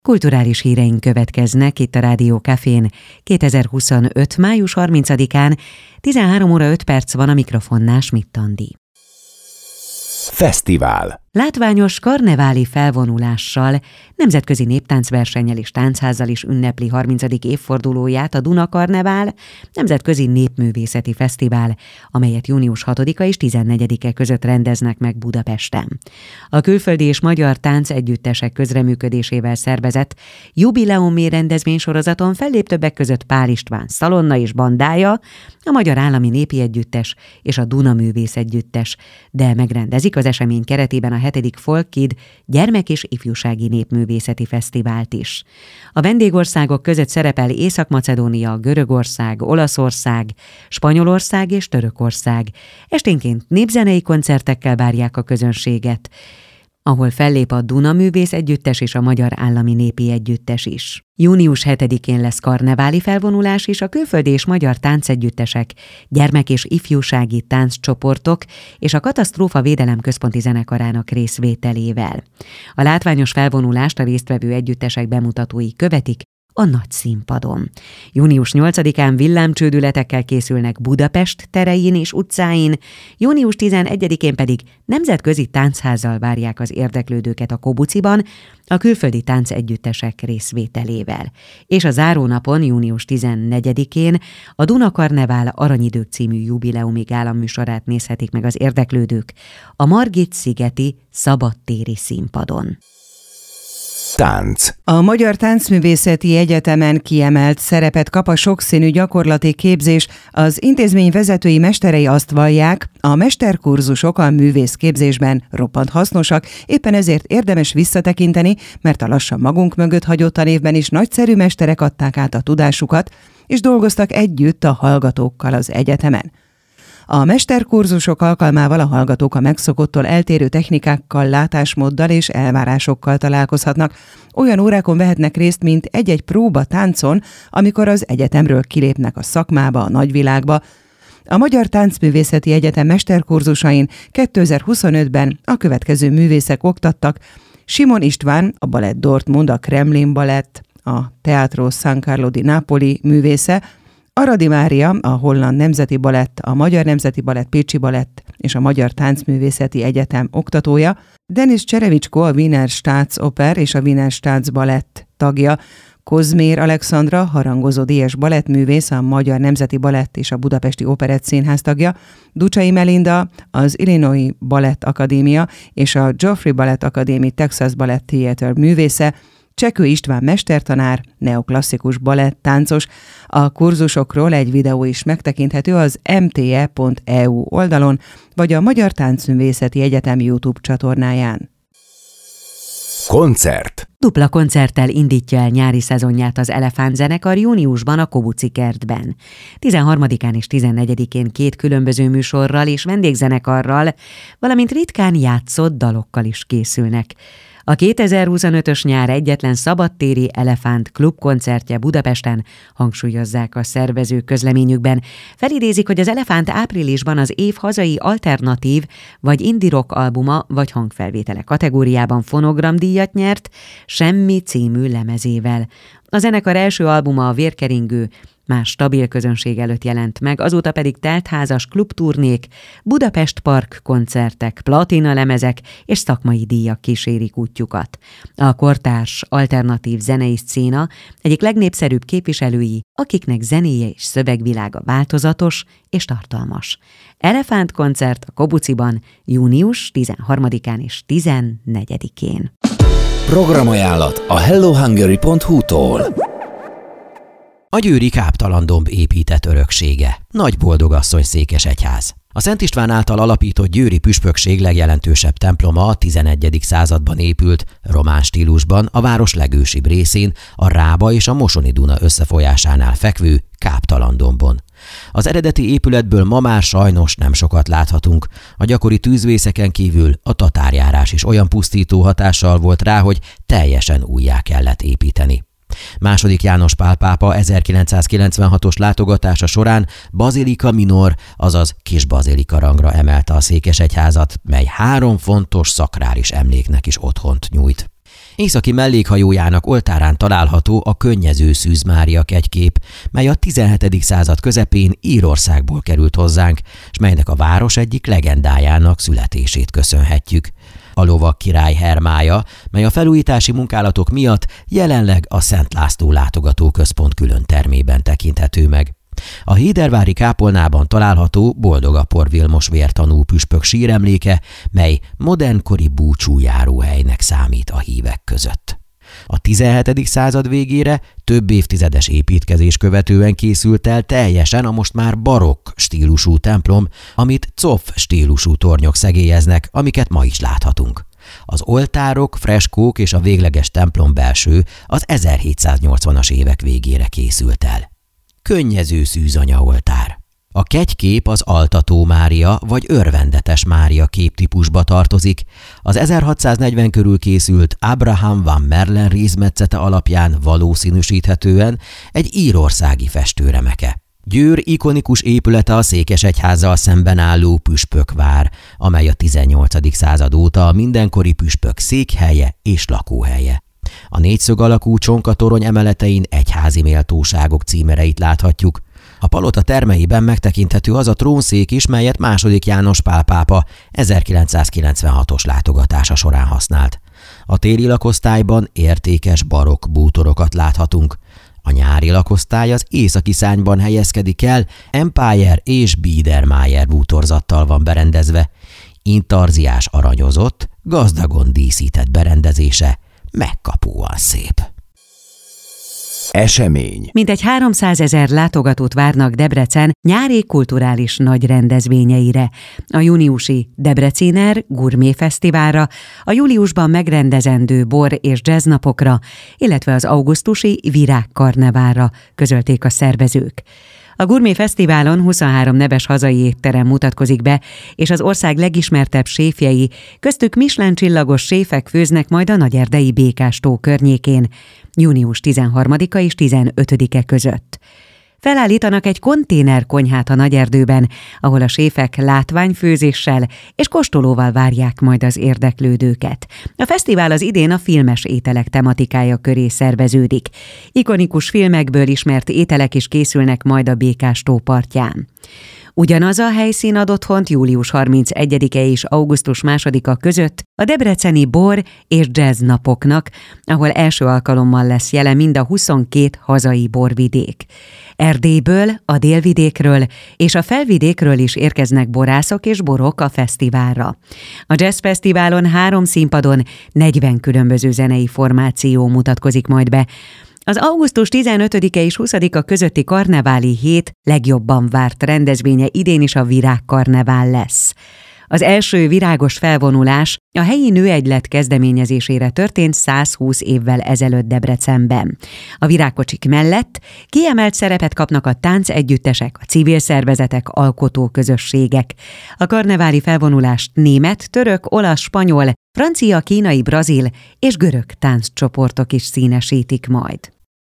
Kulturális híreink következnek itt a Rádió Cafén 2025. május 30-án, 13 óra 5 perc van, a mikrofonnál Schmidt Andi. Fesztivál. Látványos karneváli felvonulással, nemzetközi néptáncversennyel és táncházal is ünnepli 30. évfordulóját a Duna Karnevál, nemzetközi népművészeti fesztivál, amelyet június 6-a és 14-e között rendeznek meg Budapesten. A külföldi és magyar táncegyüttesek közreműködésével szervezett jubileumi rendezvénysorozaton fellép többek között Pál István Szalonna és bandája, a Magyar Állami Népi Együttes és a Duna Művész Együttes, de megrendezik az esemény keretében a 7. Folkid gyermek- és ifjúsági népművészeti fesztivált is. A vendégországok között szerepel Észak-Macedónia, Görögország, Olaszország, Spanyolország és Törökország. Esténként népzenei koncertekkel várják a közönséget, ahol fellép a Duna Művész Együttes és a Magyar Állami Népi Együttes is. Június 7-én lesz karneváli felvonulás is a külföldi és magyar táncegyüttesek, gyermek- és ifjúsági tánccsoportok és a Katasztrófa Védelem Központi Zenekarának részvételével. A látványos felvonulást a résztvevő együttesek bemutatói követik a nagy színpadon. Június 8-án villámcsődületekkel készülnek Budapest terein és utcáin, június 11-én pedig nemzetközi táncházzal várják az érdeklődőket a Kobuciban, a külföldi táncegyüttesek részvételével. És a zárónapon, június 14-én a Duna Karnevál Aranyidők című jubileumi gála műsorát nézhetik meg az érdeklődők a Margit-szigeti szabadtéri színpadon. Tánc. A Magyar Táncművészeti Egyetemen kiemelt szerepet kap a sokszínű gyakorlati képzés. Az intézmény vezetői mesterei azt vallják, a mesterkurzusok a művészképzésben roppant hasznosak, éppen ezért érdemes visszatekinteni, mert a lassan magunk mögött hagyott tanévben is nagyszerű mesterek adták át a tudásukat, és dolgoztak együtt a hallgatókkal az egyetemen. A mesterkurzusok alkalmával a hallgatók a megszokottól eltérő technikákkal, látásmóddal és elvárásokkal találkozhatnak. Olyan órákon vehetnek részt, mint egy-egy próba táncon, amikor az egyetemről kilépnek a szakmába, a nagyvilágba. A Magyar Táncművészeti Egyetem mesterkurzusain 2025-ben a következő művészek oktattak: Simon István, a Balett Dortmund, a Kremlin Balett, a Teatro San Carlo di Napoli művésze, Aradi Mária, a Holland Nemzeti Balett, a Magyar Nemzeti Balett, Pécsi Balett és a Magyar Táncművészeti Egyetem oktatója, Denis Cserevicsko, a Wiener Staatsoper és a Wiener Staatsballett tagja, Kozmér Alexandra, harangozó díjas balettművész, a Magyar Nemzeti Balett és a Budapesti Operettszínház tagja, Ducsai Melinda, az Illinois Balett Akadémia és a Joffrey Balett Academy Texas Ballet Theater művésze, Csekő István mestertanár, neoklasszikus balett táncos. A kurzusokról egy videó is megtekinthető az mte.eu oldalon, vagy a Magyar Táncművészeti Egyetem YouTube csatornáján. Koncert. Dupla koncerttel indítja el nyári szezonját az Elefánt zenekar júniusban a Kobuci kertben. 13-án és 14-én 2 különböző műsorral és vendégzenekarral, valamint ritkán játszott dalokkal is készülnek. A 2025-ös nyár egyetlen szabadtéri Elefánt klubkoncertje Budapesten, hangsúlyozzák a szervezők közleményükben. Felidézik, hogy az Elefánt áprilisban az év hazai alternatív vagy indie rock albuma vagy hangfelvétele kategóriában fonogramdíjat nyert Semmi című lemezével. A zenekar első albuma, a Vérkeringő, már stabil közönség előtt jelent meg, azóta pedig teltházas klubturnék, Budapest Park koncertek, platina lemezek és szakmai díjak kísérik útjukat. A kortárs alternatív zenei szcéna egyik legnépszerűbb képviselői, akiknek zenéje és szövegvilága változatos és tartalmas. Elefánt koncert a Kobuciban június 13-án és 14-én. Programajánlat a hellohungary.hu-tól. A győri káptalandomb épített öröksége. Nagy boldogasszony Székesegyház. A Szent István által alapított győri püspökség legjelentősebb temploma a 11. században épült, román stílusban, a város legősibb részén, a Rába és a Mosoni Duna összefolyásánál fekvő Káptalandombon. Az eredeti épületből ma már sajnos nem sokat láthatunk. A gyakori tűzvészeken kívül a tatárjárás is olyan pusztító hatással volt rá, hogy teljesen újjá kellett építeni. II. János Pál pápa 1996-os látogatása során bazilika minor, azaz kis bazilika rangra emelte a Székesegyházat, mely 3 fontos szakrális emléknek is otthont nyújt. Északi mellékhajójának oltárán található a Könnyező Szűz Mária kegykép, mely a 17. század közepén Írországból került hozzánk, s melynek a város egyik legendájának születését köszönhetjük. A lovag király hermája, mely a felújítási munkálatok miatt jelenleg a Szent László látogatóközpont külön termében tekinthető meg. A hédervári kápolnában található Boldogapor Vilmos vértanú püspök síremléke, mely modernkori búcsújáróhelynek számít a hívek között. A 17. század végére több évtizedes építkezés követően készült el teljesen a most már barokk stílusú templom, amit Zoff stílusú tornyok szegélyeznek, amiket ma is láthatunk. Az oltárok, freskók és a végleges templom belső az 1780-as évek végére készült el. Könnyező Szűzanya oltár. A kegykép az Altató Mária vagy Örvendetes Mária képtípusba tartozik. Az 1640 körül készült Abraham van Merlen rézmetszete alapján valószínűsíthetően egy írországi festőremeke. Győr ikonikus épülete a székesegyházzal szemben álló püspökvár, amely a 18. század óta a mindenkori püspök székhelye és lakóhelye. A négyszög alakú csonkatorony emeletein egyházi méltóságok címereit láthatjuk. A palota termeiben megtekinthető az a trónszék is, melyet II. János Pál pápa 1996-os látogatása során használt. A téli lakosztályban értékes barokk bútorokat láthatunk. A nyári lakosztály az északi szárnyban helyezkedik el, Empire és Biedermeier bútorzattal van berendezve. Intarziás aranyozott, gazdagon díszített berendezése megkapóan szép. Esemény. Mintegy 300 000 látogatót várnak Debrecen nyári kulturális nagy rendezvényeire. A júniusi Debreciner Gourmet Fesztiválra, a júliusban megrendezendő bor- és jazznapokra, illetve az augusztusi Virágkarneválra közölték a szervezők. A Gourmet Fesztiválon 23 neves hazai étterem mutatkozik be, és az ország legismertebb séfjei, köztük Michelin csillagos séfek főznek majd a Nagyerdei Békás-tó környékén, június 13-a és 15-e között. Felállítanak egy konténerkonyhát a Nagyerdőben, ahol a séfek látványfőzéssel és kóstolóval várják majd az érdeklődőket. A fesztivál az idén a filmes ételek tematikája köré szerveződik. Ikonikus filmekből ismert ételek is készülnek majd a Békás-tó partján. Ugyanaz a helyszín ad otthont július 31-e és augusztus 2-a között a debreceni bor- és jazz napoknak, ahol első alkalommal lesz jelen mind a 22 hazai borvidék. Erdélyből, a délvidékről és a felvidékről is érkeznek borászok és borok a fesztiválra. A Jazz Fesztiválon 3 színpadon 40 különböző zenei formáció mutatkozik majd be. Az augusztus 15-e és 20-a közötti karneváli hét legjobban várt rendezvénye idén is a Virágkarnevál lesz. Az első virágos felvonulás a helyi nőegylet kezdeményezésére történt 120 évvel ezelőtt Debrecenben. A virágkocsik mellett kiemelt szerepet kapnak a táncegyüttesek, a civil szervezetek, alkotóközösségek. A karneváli felvonulást német, török, olasz, spanyol, francia, kínai, brazil és görög tánccsoportok is színesítik majd.